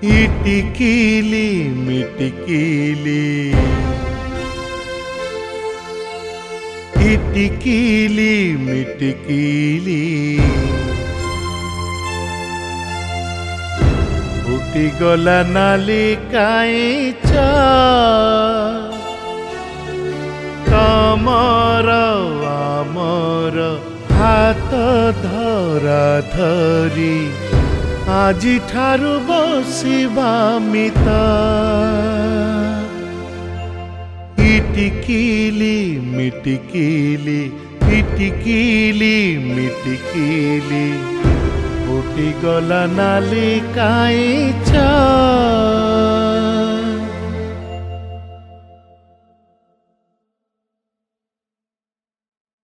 इटिकिली मिटिकिली इटिकिली मिटिकिली फुटिगला नाली काईच तमर आमर हाथ धरा धरी आजी ठारू बसिबा मिता इटिकिली मिटिकिली इटिकिली मिटिकिली फुटिगला नाली काईच।